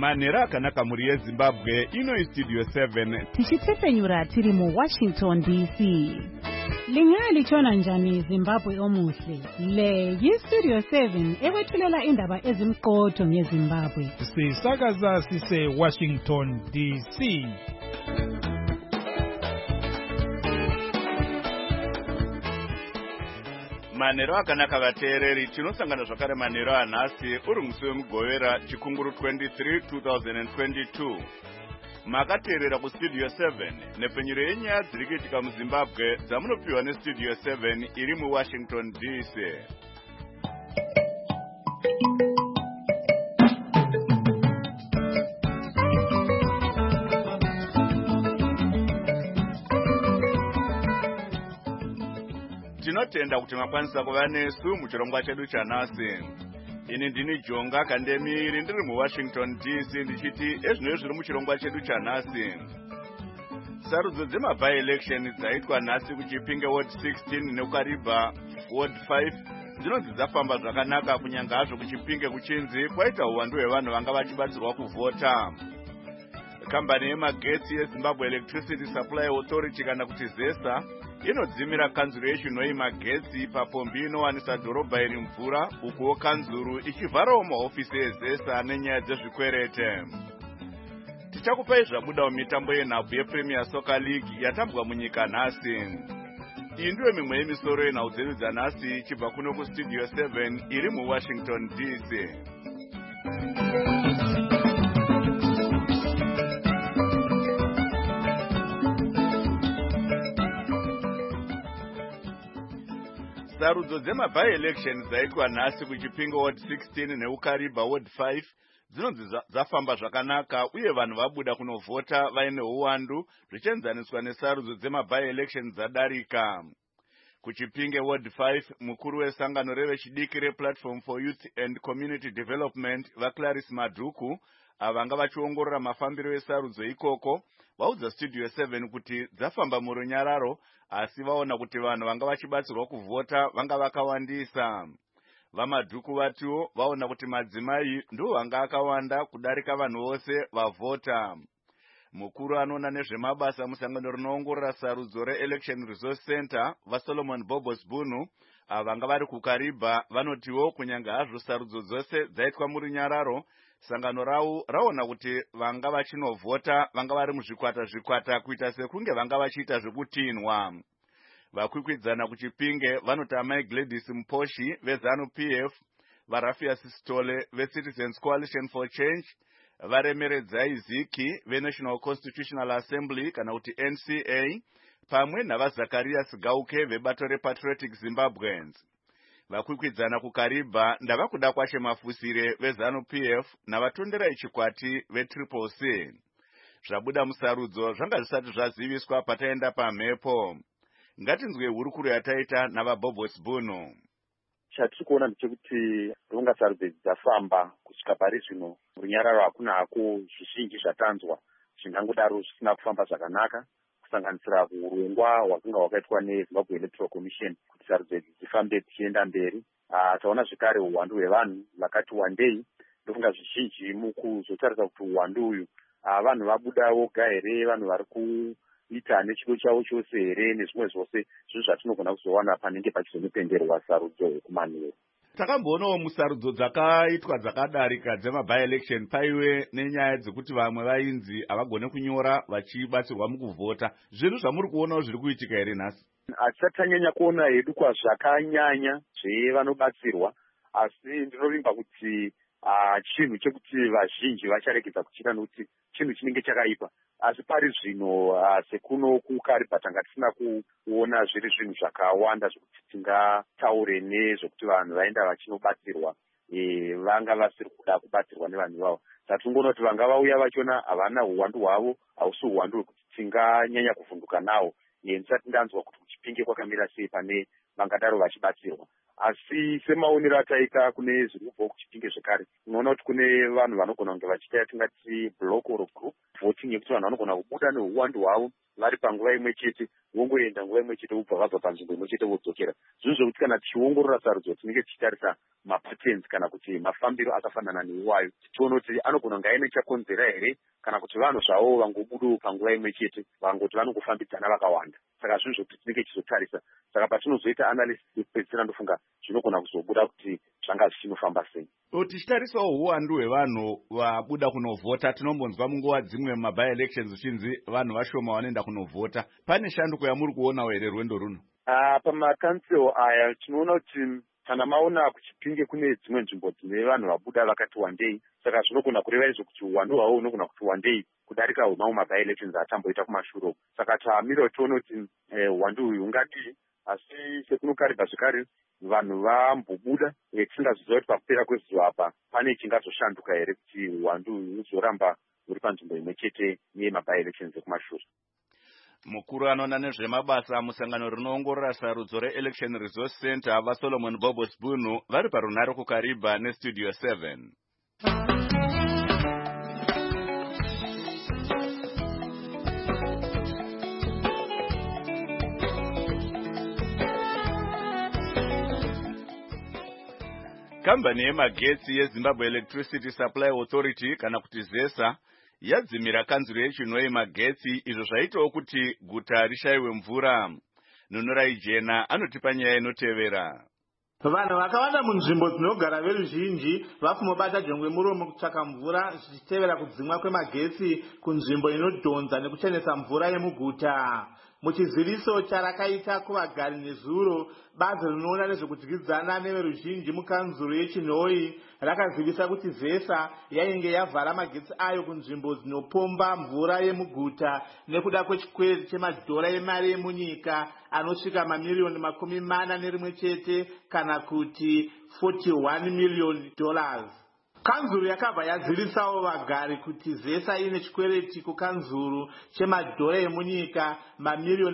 Manhero akanaka muri yeZimbabwe ino Studio 7 tichitefenyura tiri mu Washington DC. Lingalitshona njani Zimbabwe omuhle? Le yiStudio 7 ekwethulela indaba ezimqotho ngeZimbabwe. Sisakaza sise Washington DC. Manhero akanaka vateereri, tinosangana zvakare manhero anhasi uri musi wemugovera chikunguru 23 2022. Makateerera kuStudio 7 nepfenyuro yenyaya dziri kuitika muZimbabwe dzamunopiwa neStudio 7 iri muWashington DC. Tinotenda kuti makwanisa kuva nesu muchirongwa chedu chanhasi. Ini ndini Jonga Kandemiri ndiri muWashington DC ndichiti ezvinoi zviri muchirongwa chedu chanhasi. Sarudzo dzema-by-election dzaitwa nhasi kuChipinge Ward 16 nekuKariba Ward 5 dzinonzi dzafamba zvakanaka, kunyanga hazvo kuChipinge kuchinzi kwaita uwandu hwevanhu vanga vachibatsirwa kuvhota. Kambani yemagetsi yeZimbabwe Electricity Supply Authority kana kuti ZESA inodzimira kanzuru yezvinoi magetsi papombi inowanisa dhorobha iri mvura, ukuwo kanzuru ichivharawo mahofisi eZESA nenyaya dzezvikwerete. Tichakupai zvabuda mumitambo yenhabvu yePremier Soccer League yatambwa munyika nhasi. Iyi ndiyo mimwe yemisoro yenhau dzedu dzanhasi ichibva kuno kuStudio 7 iri muWashington DC. Sarudzo dzema-by-election dzaitwa nhasi kuChipinge Ward 16 nekuKariba Ward 5 dzinonzi dzafamba zvakanaka uye vanhu vabuda kunovhota vaine uwandu zvichienzaniswa nesarudzo dzema-by-election dzadarika. KuChipinge Ward 5 mukuru wesangano revechidiki rePlatform for Youth and Community Development vaClarice Madhuku avanga vachiongorora mafambiro esarudzo ikoko vaudza Studio 7 kuti dzafamba murunyararo, asi vaona kuti vanhu vanga vachibatsirwa kuvhota vanga vakawandisa. VaMadhuku vatiwo vaona kuti madzimai ndiwo vanga akawanda kudarika vanhu vose vavhota. Mukuru anoona nezvemabasa musangano rinoongorora sarudzo reElection Resource Center vaSolomon Bobos Bunu avanga vari kuKariba vanotiwo kunyanga hazvo sarudzo dzose dzaitwa murunyararo, sangano ravo raona kuti vanga vachinovhota vanga vari muzvikwata kuita sekunge vanga vachiita zvekutinhwa. Vakwikwidzana kuChipinge vanoti amai Gladys Mposhi veZANU-PF, vaRafias Stole veCitizens Coalition for Change, vaRemeredzai Ziki veNational Constitutional Assembly kana kuti NCA, pamwe navaZacharias Gauke vebato rePatriotic Zimbabweans. Vakwikwidzana kuKariba ndavakuda kwache mafusire veZANU-PF navatonderai chikwati veTriple C. Zvabuda musarudzo zvanga zvisati zvaziviswa pataenda pamhepo. Ngatinzwe hurukuro yataita navaBobos Bunu. Chatiri kuona ndechekuti ronga sarudzo dzafamba kusvika pari zvino runyararo hakuna hako zvizhinji zvatanzwa zvingangodaro zvisina kufamba zvakanaka, kusanganisira urongwa hwakanga hwakaitwa neZimbabwe Electoral Commission kuti sarudzo idzi dzifambe dzichienda mberi. Taona zvekare uwandu hwevanhu vakati wandei. Ndofunga zvizhinji mukuzotarisa kuti uwandu uyu vanhu vabuda voga here, vanhu vari kuita nechido chavo chose here, nezvimwe zvose zvinhu zvatinogona kuzowana panenge pachizonotenderwa sarudzo kumanhero. Takamboonawo musarudzo dzakaitwa dzakadarika dzema-by-election paiwe nenyaya dzekuti vamwe vainzi havagone kunyora vachibatsirwa mukuvhota. Zvinhu zvamuri kuonawo zviri kuitika here nhasi? Hatisati tanyanya kuona hedu zvakanyanya zvevanobatsirwa, asi ndinovimba kuti chinhu chekuti vazhinji vacharegedza kuchita nokuti chinhu chinenge chakaipa. Asi pari zvino sekuno kuKariba tanga tisina kuona zviri zvinhu zvakawanda zvokuti tingataure nezvokuti vanhu vaenda vachinobatsirwa vanga vasiri kuda kubatsirwa nevanhu vavo. Tatingoona kuti vanga vauya vachiona havana uwandu hwavo, hausi uwandu hwekuti tinganyanya kuvhunduka nawo. Ndisati ndanzwa kuti kuChipinge kwakamira sei pane vangadaro vachibatsirwa. Asi semaonero ataita kune zviri kubva kuChipinge zvekare, unoona kuti kune vanhu vanogona kunge vachiita tingati block or group voting yekuti vanhu vanogona kubuda neuwandu hwavo vari panguva imwe chete, vongoenda nguva imwe chete vobva vabva panzvimbo imwe chete vodzokera. Zvinhu zvokuti kana tichiongorora sarudzo tinenge tichitarisa mapatens kana kuti mafambiro akafanana neiwayo, tichiona kuti anogona kunge aine chakonzera here kana kuti vanhu zvavo vangobudawo panguva imwe chete vangoti vanongofambidzana vakawanda. Saka zvinhu zvokuti tinenge tichizotarisa. Saka patinozoita analysis yekupedzisira ndofunga zvinogona kuzobuda kuti zvanga zvichinofamba sei. Tichitarisawo uwandu hwevanhu vabuda kunovhota, tinombonzwa munguva dzimwe mumabye elections uchinzi vanhu vashoma vanoenda kunovhota. Pane shanduko yamuri kuonawo here rwendo runo? Pamakansel aya tinoona kuti kana maona kuchipinge kune dzimwe nzvimbo dzine vanhu vabuda vakati wandei, saka zvinogona kureva izvo kuti uwandu hwavo hunogona kuti wandei kudarika hwemamwe mabye elections atamboita kumashure. Saka tamira tione kuti uwandu uyu hungadii, asi sekunokaribva zvekare vanhu vambobuda, tisingaziva kuti pakupera kwezuva apa pane chingazoshanduka here kuti uwandu huzoramba huri panzvimbo imwe chete nemabye elections ekumashure. Mukuru anoona nezvemabasa musangano rinoongorora sarudzo reElection Resource Center vaSolomon Bobo Spunu vari parunhare kuKariba neStudio 7. Kambani yemagetsi yeZimbabwe Electricity Supply Authority kana kuti ZESA yadzimira kanzuro yechinoi magetsi, izvo zvaitawo kuti guta rishayiwe mvura. Nunurai Jena anotipa nyaya inotevera. Vanhu vakawanda munzvimbo dzinogara veruzhinji vafumobata jongwe muromo kutsvaka mvura zvichitevera kudzimwa kwemagetsi kunzvimbo inodhonza nekuchenesa mvura yemuguta. Muchiziviso charakaita kuvagari nezuro, bazi rinoona nezvekudyidzana neveruzhinji mukanzuro yechinhoi rakazivisa kuti ZESA yainge yavhara magetsi ayo kunzvimbo dzinopomba mvura yemuguta nekuda kwechikwere chemadhora emari yemunyika anosvika mamiliyoni $41 chete kana kuti $41 million. Kanzuru yakabva yazivisawo vagari kuti ZESA ine chikwereti kukanzuru chemadhora emunyika mamiliyoni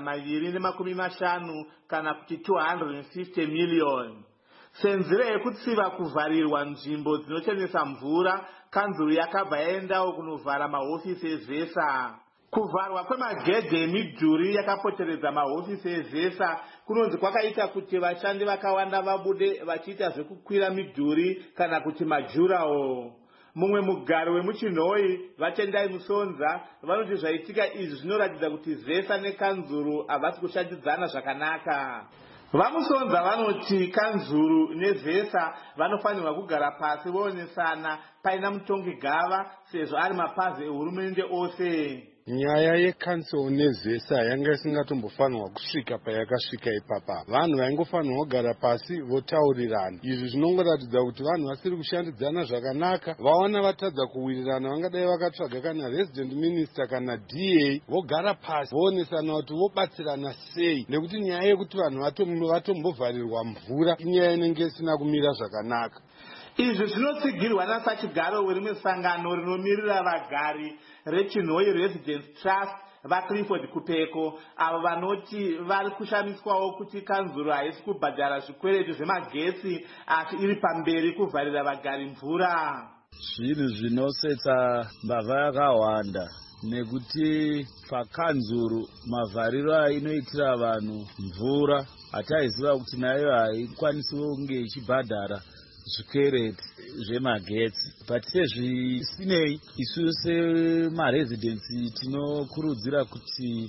$250 kana kuti $250 million. Senzira yekutsiva kuvharirwa nzvimbo dzinochenesa mvura, kanzuru yakabva yaendawo kunovhara mahofisi eZESA. Kuvharwa kwemagedhe emidhuri yakapoteredza mahofisi eZESA kunonzi kwakaita kuti vashandi vakawanda vabude vachiita zvekukwira midhuri kana kuti majurawo. Mumwe mugari wemuchinhoi Vatendai Musonza vanoti zvaitika izvi zvinoratidza kuti ZESA nekanzuru havasi kushandidzana zvakanaka. VaMusonza vanoti kanzuru neZESA vanofanirwa kugara pasi voonesana paina mutongi gava sezvo ari mapazi ehurumende ose. Nyaya yekanzuru neZESA yanga isingatombofanirwa kusvika payakasvika ipapa. Vanhu vaingofanirwa kugara pasi votaurirana. Izvi zvinongoratidza kuti vanhu vasiri kushandidzana zvakanaka. Vaona vatadza kuwirirana vangadai vakatsvaga kana resident minister kana DA vogara pasi voonesana kuti vobatsirana sei, nekuti nyaya yekuti vanhu vatombovharirwa mvura inyaya inenge isina kumira zvakanaka. Izvi zvinotsigirwa nasachigaro werimwe sangano rinomirira vagari reChinhoi Residence Trust vaClifford Kupeko, avo vanoti vari kushamiswawo kuti kanzuru haisi kubhadhara zvikwereti zvemagetsi asi iri pamberi kuvharira vagari mvura. Zvinhu zvinosetsa mbavha yakawanda nekuti pakanzuru mavhariro ainoitira vanhu mvura hataiziva kuti nayo haikwanisiwo kunge ichibhadhara zvikwereti zvemagetsi. But sezvisinei isu semarezidensi tinokurudzira kuti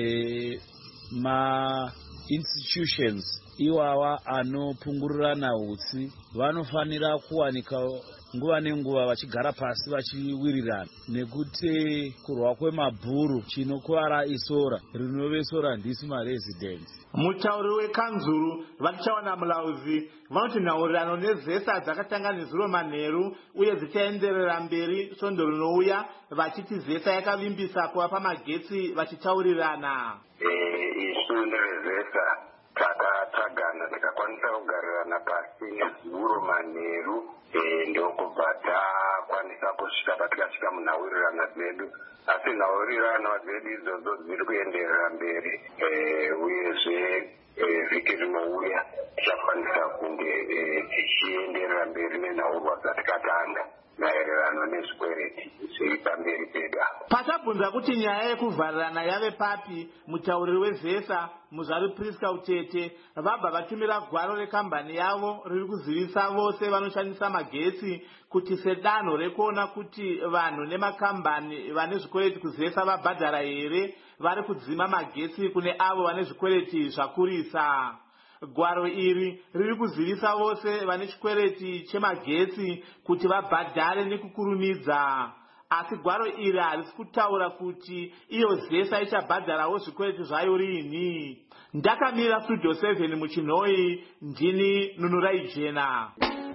ma-institutions iwawa anopungurirana utsi vanofanira kuwanika nguva nenguva vachigara pasi vachiwirirana, nekuti kurwa kwemabhuru chinokuvara isora rinove sora ndisi marezidensi. Mutauri wekanzuru Vachawana Mulauzi vanoti nhaurirano neZESA dzakatanga nezuro manheru uye dzichaenderera mberi svondo rinouya, vachiti ZESA yakavimbisa kuvapa magetsi vachitaurirana. Isu neZESA takatagana tikakwanisa kugarirana pasi nezuro manheru ndokubva takwanisa kusvika patikasvika munhaurirano dzedu, asi nhaurirano dzedu idzodzo dziri kuenderera mberi uyezve vhiki rinouya tichakwanisa kunge tichienderera mberi nenhaurwa dzatikatanga. maererano nezvikwereti zviri pamberi pedu apo. Pachabvunza kuti nyaya yekuvharirana yave papi, mutauriri wezesa Muzvari Priska Utete vabva vatumira gwaro rekambani yavo riri kuzivisa vose vanoshandisa magetsi kuti sedanho rekuona kuti vanhu nemakambani vane zvikwereti kuzesa vabhadhara here, vari kudzima magetsi kune avo vane zvikwereti zvakurisa. Gwaro iri riri kuzivisa vose vane chikwereti chemagetsi kuti vabhadhare nekukurumidza. Asi gwaro iri harisi kutaura kuti iyo zesa ichabhadharawo zvikwereti zvayo rini. Ndakamira Studio 7 muChinhoi, ndini Nunurai Jena.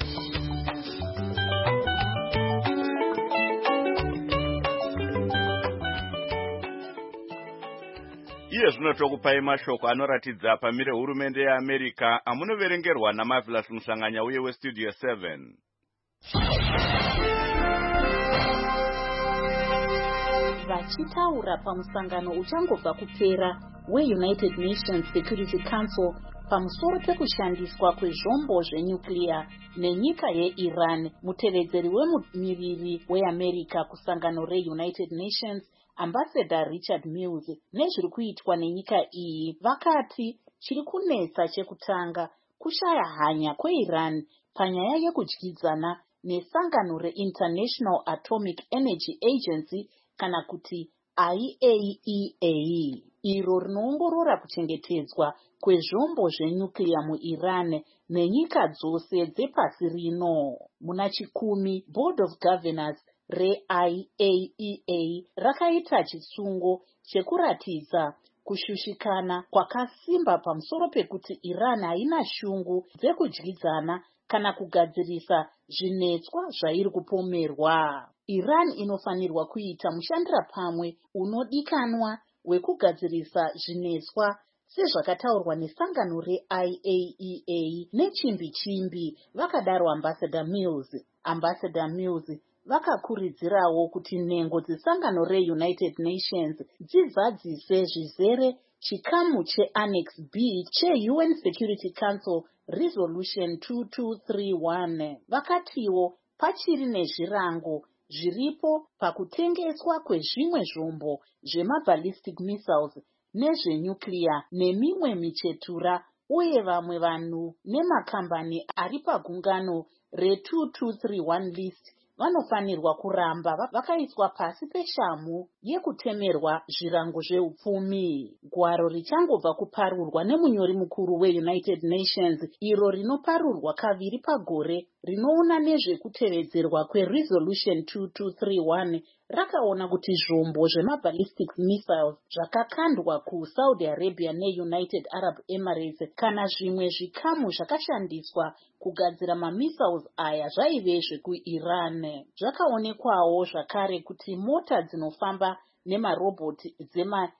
Iye zvino tokupai mashoko anoratidza pamire hurumende yeAmerica amunoverengerwa naMarvelous Musanganya uye weStudio 7. Vachitaura pamusangano uchangobva kupera weUnited Nations Security Council pamusoro pekushandiswa kwezvombo zvenyuclear nenyika yeIran, mutevedzeri wemumiriri weAmerica kusangano reUnited Nations Ambassador Richard Mills nezviri kuitwa nenyika iyi vakati chiri kunetsa chekutanga kushaya hanya kweIran panyaya yekudyidzana nesangano reInternational Atomic Energy Agency kana kuti IAEA, iro rinoongorora kuchengetedzwa kwezvombo zvenyuclear muIran nenyika dzose dzepasi rino. Muna 10 Board of Governors reIAEA rakaita chisungo chekuratidza kushushikana kwakasimba pamusoro pekuti Iran haina shungu dzekudyidzana kana kugadzirisa zvinetswa zvairi kupomerwa. Iran inofanirwa kuita mushandira pamwe unodikanwa wekugadzirisa zvinetswa sezvakataurwa nesangano reIAEA nechimbi-chimbi, vakadaro Ambassador Mills. Ambassador Mills vakakurudzirawo kuti nhengo dzesangano reUnited Nations dzizadzise zvizere chikamu cheAnnex B cheUN Security Council Resolution 2231. Vakatiwo pachiri nezvirango zviripo pakutengeswa kwezvimwe zvombo zvemaballistic missiles nezvenyuclear nemimwe michetura, uye vamwe vanhu nemakambani ari pagungano re2231 list vanofanirwa kuramba vakaiswa pasi peshamhu yekutemerwa zvirango zveupfumi. Gwaro richangobva kuparurwa nemunyori mukuru weUnited Nations, iro rinoparurwa kaviri pagore rinoona nezvekutevedzerwa kweResolution 2231, rakaona kuti zvombo zvemaballistic missiles zvakakandwa kuSaudi Arabia neUnited Arab Emirates kana zvimwe zvikamu zvakashandiswa kugadzira mamissiles aya zvaive zvekuIran. Zvakaonekwawo zvakare kuti mota dzinofamba nemaroboti dzema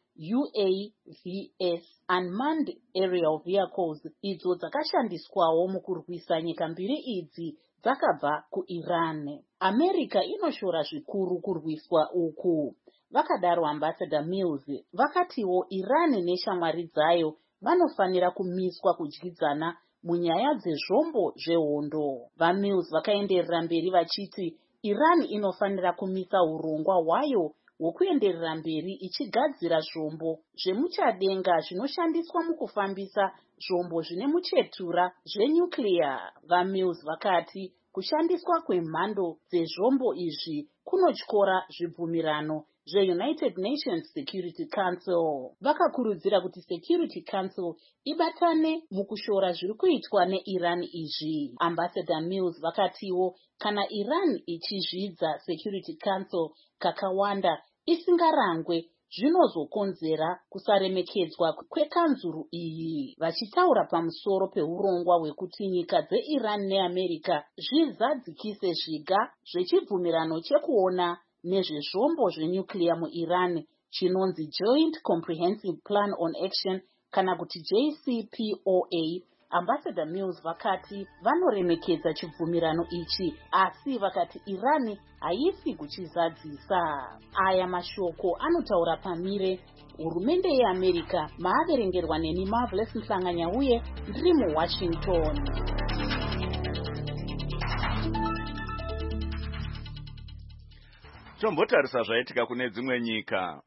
UAVs, Unmanned Aerial Vehicles, idzo dzakashandiswawo mukurwisa nyika mbiri idzi dzakabva kuIran. America inoshora zvikuru kurwiswa uku, vakadaro Ambassador Mills. Vakatiwo Iran neshamwari dzayo vanofanira kumiswa kudyidzana munyaya dzezvombo zvehondo. VaMills vakaenderera mberi vachiti Iran inofanira kumisa urongwa hwayo hwokuenderera mberi ichigadzira zvombo zvemuchadenga zvinoshandiswa mukufambisa zvombo zvine muchetura zvenyuclear. VaMills vakati kushandiswa kwemhando dzezvombo izvi kunotyora zvibvumirano zveUnited Nations Security Council. Vakakurudzira kuti Security Council ibatane mukushora zviri kuitwa neIran izvi. Ambassador Mills vakatiwo kana Iran ichizvidza Security Council kakawanda isingarangwe zvinozokonzera kusaremekedzwa kwekanzuru iyi. Vachitaura pamusoro peurongwa hwekuti nyika dzeIran neAmerica zvizadzikise zviga zvechibvumirano chekuona nezvezvombo zvenyuclear muIran chinonzi Joint Comprehensive Plan on Action kana kuti JCPOA. Ambassador Mills vakati vanoremekedza chibvumirano ichi, asi vakati Iran haisi kuchizadzisa. Aya mashoko anotaura pamire hurumende yeAmerica, maaverengerwa neni Marvelous Musanganya uye ndiri muWashington. Tombotarisa zvaitika kune dzimwe nyika.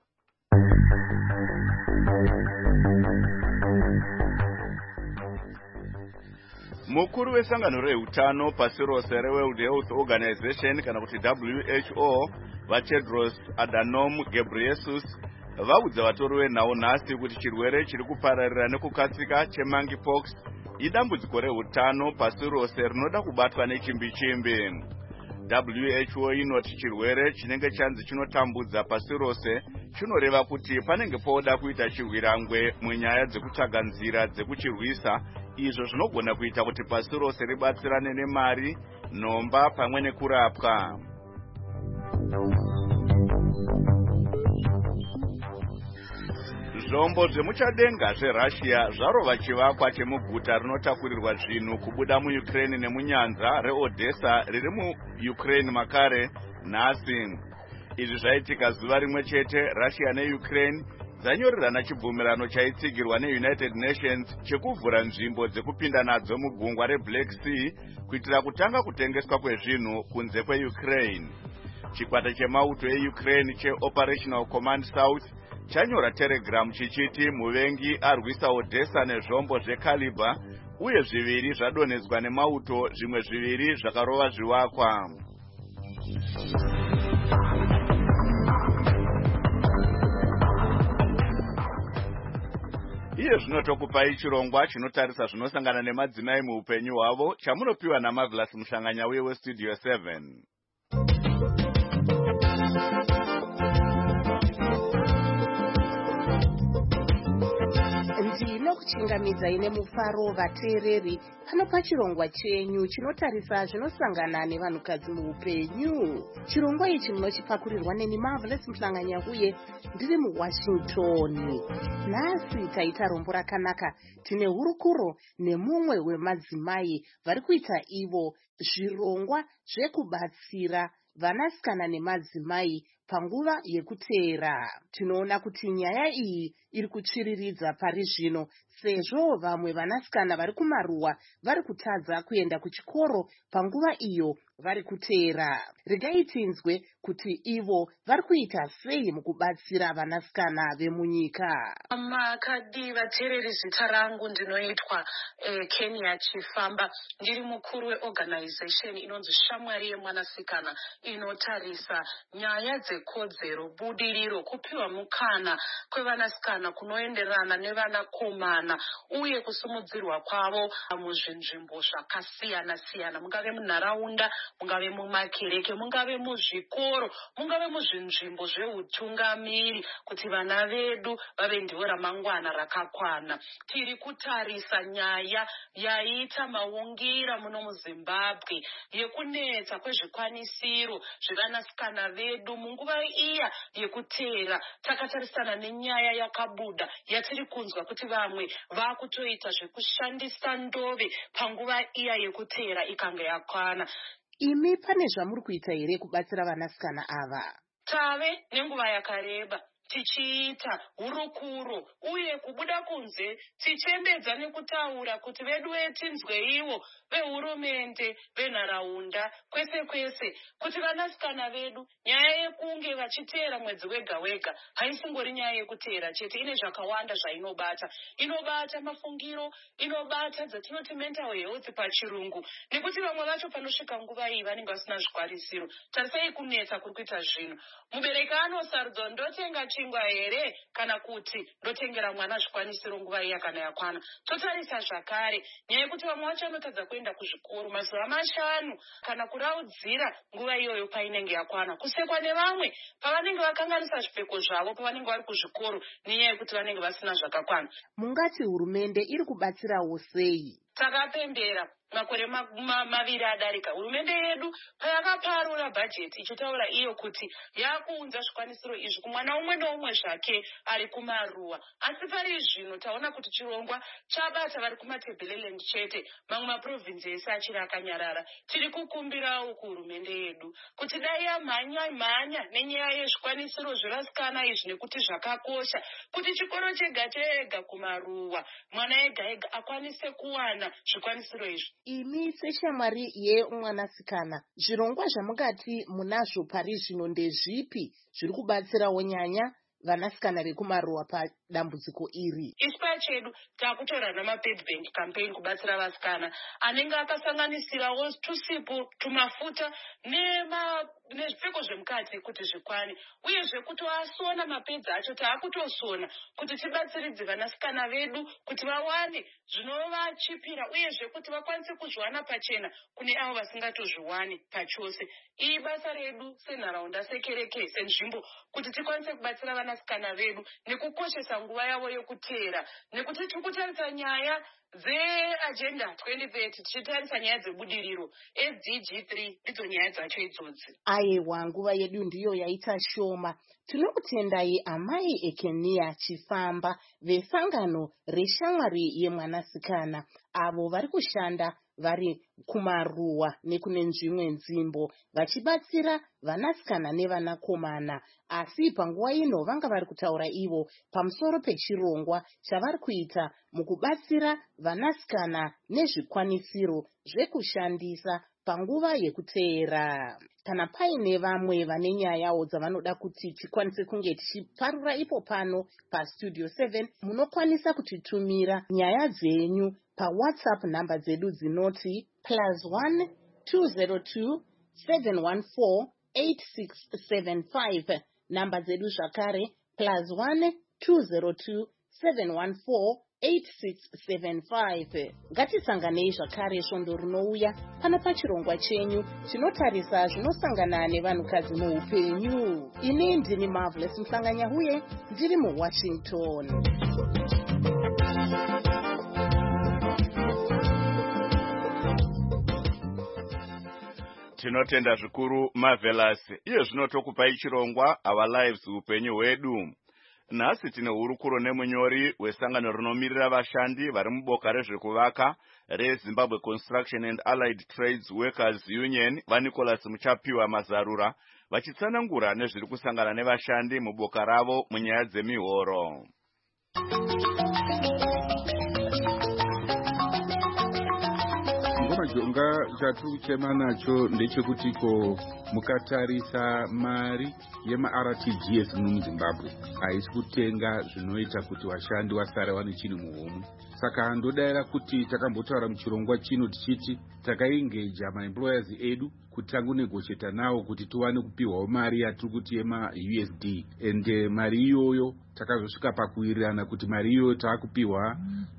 Mukuru wesangano reutano pasi rose reWorld Health Organization kana kuti WHO vaTedros Adhanom Ghebreyesus vaudza vatori venhau nhasi kuti chirwere chiri kupararira nekukatsika chemonkeypox idambudziko reutano pasi rose rinoda kubatwa nechimbi-chimbi. WHO inoti chirwere chinenge chanzi chinotambudza pasi rose chinoreva kuti panenge poda kuita chihwirangwe munyaya dzekutsvaga nzira dzekuchirwisa, izvo zvinogona kuita kuti pasi rose ribatsirane nemari, nhomba pamwe nekurapwa. Zvombo zvemuchadenga zveRussia zvarova chivakwa chemuguta rinotakurirwa zvinhu kubuda muUkraine nemunyanza reOdessa riri muUkraine makare nhasi. Izvi zvaitika zuva rimwe chete Russia neUkraine dzanyorerana chibvumirano chaitsigirwa neUnited Nations chekuvhura nzvimbo dzekupinda nadzo mugungwa reBlack Sea kuitira kutanga kutengeswa kwezvinhu kunze kweUkraine. Chikwata chemauto eUkraine cheOperational Command South chanyora Telegram chichiti muvengi arwisa Odessa nezvombo zvekaliber uye zviviri zvadonhedzwa nemauto, zvimwe zviviri zvakarova zvivakwa. Iye zvinotokupai chirongwa chinotarisa zvinosangana nemadzimai muupenyu hwavo chamunopiwa naMarvelous Mushanganya weStudio 7. Ndinokuchingamidza ine mufaro vateereri pano pachirongwa chenyu chinotarisa zvinosangana nevanhukadzi muupenyu. Chirongwa ichi munochipakurirwa neni Marvelous Mushanganya uye ndiri muWashington. Nhasi taita rombo rakanaka, tine hurukuro nemumwe wemadzimai vari kuita ivo zvirongwa zvekubatsira vanasikana nemadzimai panguva yekuteera. Tinoona kuti nyaya iyi iri kutsviriridza pari zvino sezvo vamwe vanasikana vari kumaruwa vari kutadza kuenda kuchikoro panguva iyo vari kuteera. Regai tinzwe kuti ivo vari kuita sei mukubatsira vanasikana vemunyika. Makadi vateereri, zita rangu ndinoitwa Kenya Chifamba, ndiri mukuru weorganization inonzi Shamwari yemwanasikana inotarisa nyaya dzekodzero, budiriro, kupiwa mukana kwevanasikana kunoenderana nevanakomana uye kusimudzirwa kwavo muzvinzvimbo zvakasiyana siyana, mungave munharaunda, mungave mumakereke, mungave muzvikoro, mungave muzvinzvimbo zveutungamiri, kuti vana vedu vave ndivo ramangwana rakakwana. Tiri kutarisa nyaya yaita maungira muno muZimbabwe yekunetsa kwezvikwanisiro zvevanasikana vedu munguva iya yekuteera. Takatarisana nenyaya yakabuda yatiri kunzwa kuti vamwe vakutoita zvekushandisa ndove panguva iya yekuteera ikanga yakwana. Imi pane zvamuri kuita here kubatsira vanasikana ava? Tave nenguva yakareba tichiita hurukuro uye kubuda kunze tichembedza nekutaura kuti vedu vetinzwe ivo vehurumende, venharaunda, kwese kwese, kuti vanasikana vedu nyaya yekunge vachiteera mwedzi wega wega haisingori nyaya yekuteera chete, ine zvakawanda zvainobata. Inobata mafungiro, inobata dzatinoti mental health pachirungu, nekuti vamwe vacho panosvika nguva iyi vanenge vasina zvikwanisiro. Tarisai kunetsa kuri kuita zvinhu. Mubereki anosarudzwa ndotenga chingwa here kana kuti ndotengera mwana zvikwanisiro nguva iya kana yakwana. Totarisa zvakare nyaya yekuti vamwe vacho vanotadza kuenda kuzvikoro mazuva 5 kana kuraudzira nguva iyoyo painenge yakwana, kusekwa nevamwe pavanenge vakanganisa zvipfeko zvavo pavanenge vari kuzvikoro nenyaya yekuti vanenge vasina zvakakwana. Mungati hurumende iri kubatsirawo sei? Takapembera makore 2 adarika, hurumende yedu payakaparura bhajeti ichitaura iyo kuti yakuunza zvikwanisiro izvi kumwana umwe neumwe zvake ari kumaruwa. Asi pari zvino taona kuti chirongwa chabata vari kumaTebeleland chete, mamwe maprovinsi ese achiri akanyarara. Tiri kukumbirawo kuhurumende yedu kuti dai yamhanya nenyaya yezvikwanisiro zvevasikana izvi, nekuti zvakakosha kuti chikoro chega chega kumaruwa mwana ega ega akwanise kuwana kuwana zvikwanisiro izvi. Imi seshamwari yemwanasikana, zvirongwa zvamukati munazvo pari zvino ndezvipi zviri kubatsirawo nyanya vanasikana vekumaruwa padambudziko iri? Isu pachedu takutora namapaid bank campaign kubatsira vasikana anenge akasanganisirawo tusipo, tumafuta nezvipfeko zvemukati kuti zvikwane, uyezve kuti wasona mapedzi acho taakutosona kuti tibatsiridze vanasikana vedu kuti vawane zvinovachipira, uyezve kuti vakwanise kuzviwana pachena kune avo vasingatozviwani pachose. Iyi basa redu senharaunda, sekereke, senzvimbo, kuti tikwanise kubatsira vanasikana vedu nekukoshesa nguva yavo yekuteera, nekuti tiri kutarisa nyaya dzeagenda 2030 tichitarisa nyaya dzebudiriro SDG 3 ndidzo nyaya dzacho idzodzi. Aiwa, nguva yedu ndiyo yaita shoma. Tinokutendai amai Ekenia Chifamba vesangano reshamwari yemwanasikana, avo vari kushanda vari kumaruwa nekune dzimwe nzvimbo vachibatsira vanasikana nevanakomana. Asi panguva ino vanga vari kutaura ivo pamusoro pechirongwa chavari kuita mukubatsira vanasikana nezvikwanisiro zvekushandisa panguva yekuteera. Kana paine vamwe vane nyayawo dzavanoda kuti tikwanise kunge tichiparura ipo pano pastudio 7, munokwanisa kutitumira nyaya dzenyu paWhatsApp namba dzedu dzinoti +1 202 714 8675. Namba dzedu zvakare +1 202 714 8675. Ngatisanganei zvakare svondo rinouya pano pachirongwa chenyu chinotarisa zvinosangana nevanhukadzi muupenyu. Ini ndini Marvelous Mhlanganyahuye, ndiri muWashington. Tinotenda zvikuru Marvelous. Iye zvino tokupai chirongwa Our Lives, upenyu hwedu. Nhasi tine hurukuro nemunyori wesangano rinomirira vashandi vari muboka rezvekuvaka reZimbabwe Construction and Allied Trades Workers Union, vaNicholas Muchapiwa Mazarura, vachitsanangura nezviri kusangana nevashandi muboka ravo munyaya dzemihoro. Jonga chatiri kuchema nacho ndechekutiko mukatarisa mari yemaRTGS muZimbabwe haisi kutenga zvinoita kuti vashandi vasare vane chinhu muhomwe. Saka ndodaira kuti takambotaura muchirongwa chino tichiti takaengeja maemployers edu kuti tangonegotiata nawo kuti tiwane kupiwawo mari yatiri kuti yemaUSD, ende mari iyoyo takazosvika pakuwirirana kuti mari iyoyo taakupiwa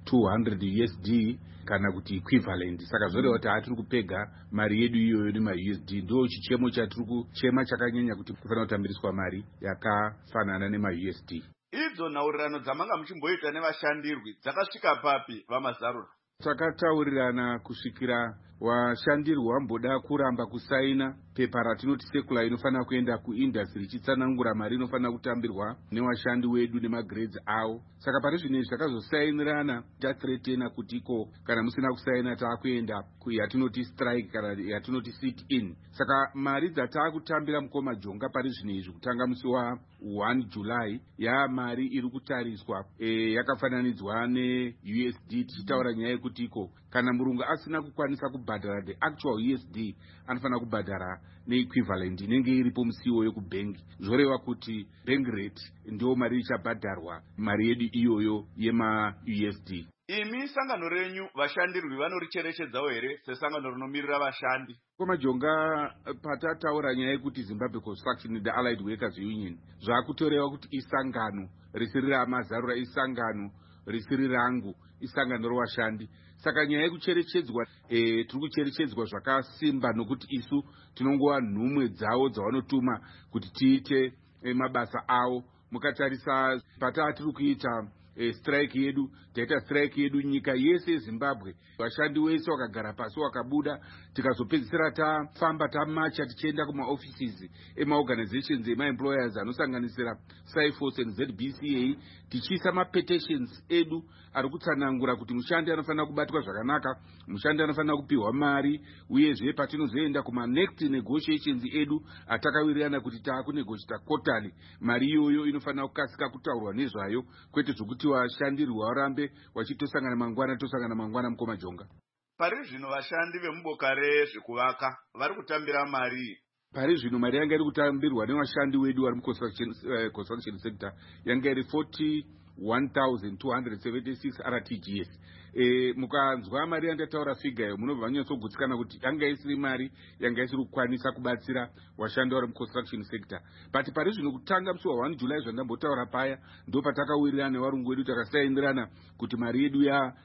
200 USD kana kuti equivalent. Saka zvoreva kuti hatiri kupega mari yedu iyoyo nemaUSD. Ndo chichemo chatiri kuchema chakanyanya kuti kufanira kutambiriswa mari yakafanana nemaUSD. Idzo nhaurirano dzamanga muchimboita nevashandirwi dzakasvika papi vaMazarura? Takataurirana kusvikira washandirwa wamboda kuramba kusaina pepa ratinoti sekula inofanira kuenda kuindustry ichitsanangura mari inofanira kutambirwa newashandi wedu nemagrades avo. Saka pari zvinezvi takazosainirana tathreatena kuti iko kana musina kusaina taakuenda yatinoti strike kana yatinoti sit in. Saka mari dzataakutambira mukoma jonga pari zvinezvi kutanga musi wa 1 July mari iri kutariswa yakafananidzwa neUSD, tichitaura nyaya yekuti iko kana murungu asina kukwanisa kubhadhara the actual USD anofanira kubhadhara neequivalent inenge iripo musiwo yekubhengi. Zvoreva kuti bank rate ndio mari ichabhadharwa mari yedu iyoyo yemaUSD. Imi sangano renyu vashandirwi vanoricherechedzawo here sesangano rinomirira vashandi? Komajonga patataura nyaya yekuti Zimbabwe Construction and Allied Workers Union zvakutorewa kuti isangano risiri raMazarura, isangano risiri rangu, isangano rowashandi. Saka nyaya yekucherechedzwa tiri kucherechedzwa zvakasimba nokuti isu tinongova nhumwe dzavo dzavanotuma kuti tiite mabasa avo. Mukatarisa patatiri kuita strike yedu, taita strike yedu nyika yese yeZimbabwe, vashandi wese wakagara pasi wakabuda, tikazopedzisira tafamba tamacha tichienda kumaoffices emaorganizations emaemployers anosanganisira Cyforce and ZBCA, tichiisa mapetitions edu ari kutsanangura kuti mushandi anofanira kubatwa zvakanaka, mushandi anofanira kupiwa mari, uyezve patinozoenda kuma-next negotiations edu atakawirirana kuti taakunegotiata quarterly, mari iyoyo inofanira kukasika kutaurwa nezvayo, kwete zvokuti kuti washandirwa urambe wachitosangana mangwana mukoma jonga? Pari zvino vashandi vemuboka rezvekuvaka vari kutambira mari. Pari zvino mari yanga iri kutambirwa nevashandi wedu vari muconstruction sector yanga iri 41,276 RTGS. Mukanzwa mari yandataura figa iyo munobva manyatsogutsikana kuti yanga isiri mari yanga isiri kukwanisa kubatsira vashandi vari muconstruction sector. But pari zvino kutanga musi wa 1 July zvandambotaura paya ndo patakawirirana nevarungu vedu takasaindirana kuti mari yedu ya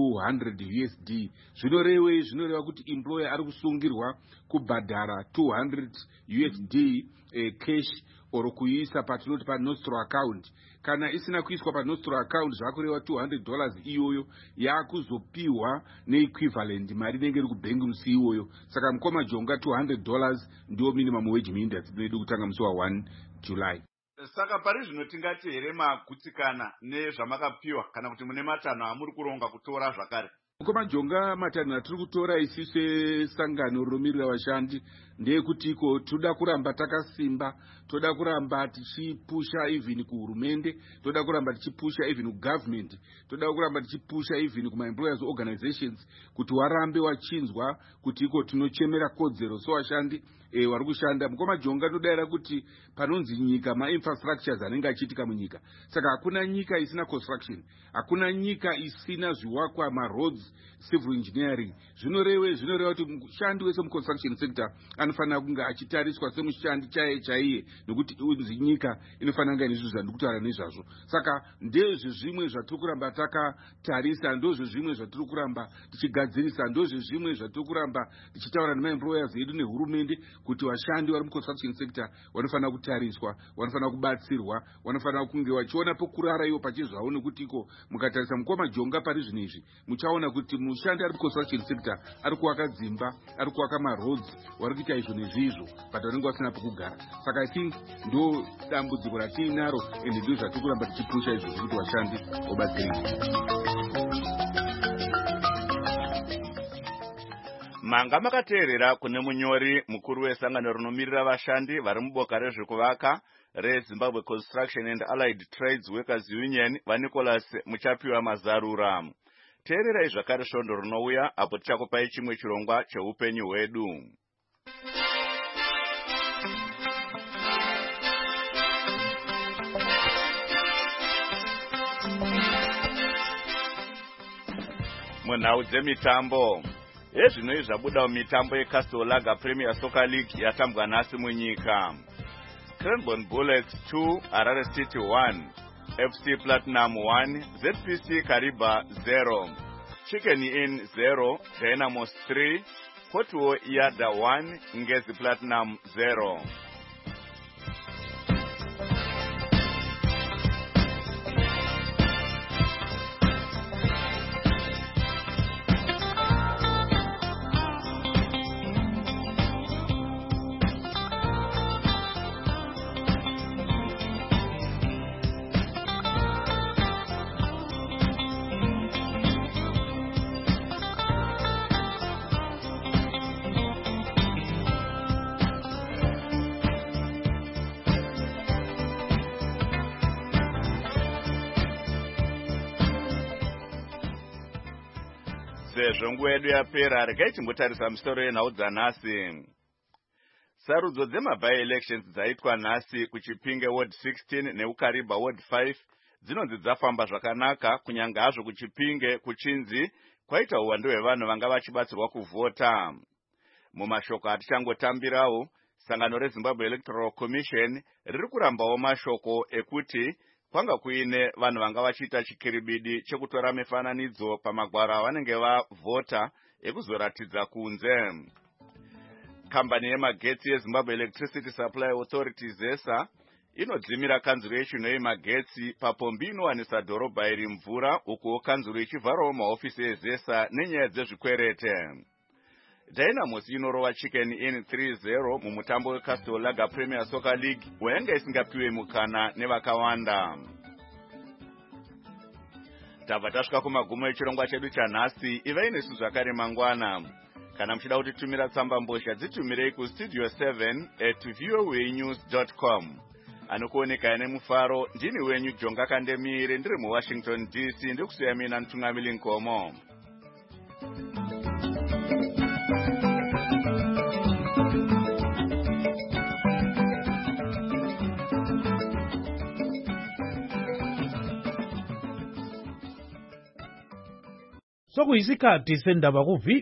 200 USD. Zvinoreva kuti employer ari kusungirwa kubhadhara 200 USD cash oro kuisa patinoti paNostro account. Kana isina kuiswa paNostro account zvakureva $200 iyoyo yakuzopiwa neequivalent mari inenge iri kubengi musi iyoyo. Saka mukoma jonga $200 ndio minimum wage minutes inoda kutanga musi wa 1 July. Saka pari zvino tingati here magutsikana nezvamakapiwa kana kuti mune matanho amuri kuronga kutora zvakare? Mukoma jonga matanho atiri kutora isi sesangano rinomirira vashandi ndeyekutiko toda kuramba takasimba, toda kuramba tichipusha even kuhurumende, toda kuramba tichipusha even kugovernment, toda kuramba tichipusha even kuma-employers organizations kuti warambe wachinzwa kuti iko tinochemera kodzero sowashandi vari kushanda. Mukoma jonga todaira kuti panonzi nyika ma-infrastructures anenge achiitika munyika. Saka hakuna nyika isina construction, hakuna nyika isina zvivakwa, ma-roads, civil engineering. Zvinoreva kuti mushandi wese muconstruction sector anofanira kunge achitariswa semushandi chaiye nekuti unzi nyika inofanira kunge nezvinhu zvandiri kutaura nezvazvo. Saka ndezvo zvimwe zvatiri kuramba takatarisa, ndozvo zvimwe zvatiri kuramba tichigadzirisa, ndozvo zvimwe zvatiri kuramba tichitaura nema-employers edu nehurumende kuti vashandi vari muconstruction sector vanofanira kutariswa, vanofanira kubatsirwa, vanofanira kunge vachiona pokurara ivo pachizvavo, nekuti iko mukatarisa mukoma jonga pari zvino izvi muchaona kuti mushandi ari muconstruction sector ari kuvaka dzimba, ari kuvaka ma-roads, vari kuita izvo nezvizvo but vanenge vasina pokugara. Saka I think ndo dambudziko ratiinaro ende ndo zvatiri kuramba tichipusha izvo kuti vashandi vabatsirike. Manga makateerera kune munyori mukuru wesangano rinomirira vashandi vari muboka rezvekuvaka reZimbabwe Construction and Allied Trades Workers Union vaNicholas muchapiwa mazarura. Teererai zvakare svondo rinouya apo tichakupai chimwe chirongwa cheupenyu hwedu. Munhau dzemitambo, ezvino zvabuda mumitambo yeCastle Lager Premier Soccer League yatambwa nhasi munyika. Cranbourne Bullets 2, Harare City 1, FC Platinum 1, ZPC Kariba 0, Chicken Inn 0, Dynamos 3, Hotwo Yada 1, Ngezi Platinum 0. Sezvo nguva yedu yapera, regai timbotarisa musoro yenhau dzanhasi. Sarudzo dzema-by-elections dzaitwa nhasi kuChipinge Ward 16 neUkariba Ward 5 dzinonzi dzafamba zvakanaka, kunyange hazvo kuChipinge kuchinzi kwaita uwandu hwevanhu vanga vachibatsirwa kuvhota. Mumashoko atichangotambirawo, sangano reZimbabwe Electoral Commission riri kurambawo mashoko ekuti kwanga kuine vanhu vanga vachiita chikiribidi chekutora mifananidzo pamagwaro avanenge vavhota ekuzoratidza kunze. Kambani yemagetsi yeZimbabwe Electricity Supply Authority ZESA inodzimira kanzuro yechino yemagetsi papombi inowanisa dhorobha iri mvura, uko kanzuro ichivharawo mahofisi eZESA nenyaya dzezvikwerete. Dynamos inorova Chicken Inn 3-0 mumutambo weCastle Lager Premier Soccer League wayanga isingapiwe mukana nevakawanda. Tabva tasvika kumagumo echirongwa chedu chanhasi. Ivai nesu zvakare mangwana. Kana muchida kutitumira tsamba mbozha dzitumirei kustudio7@voanews.com. anokuoneka nemufaro. Ndini wenyu Jonga Kandemire ndiri muWashington DC, ndikusiya mina Mtungamili Nkomo. Sokuyisikhathi sendaba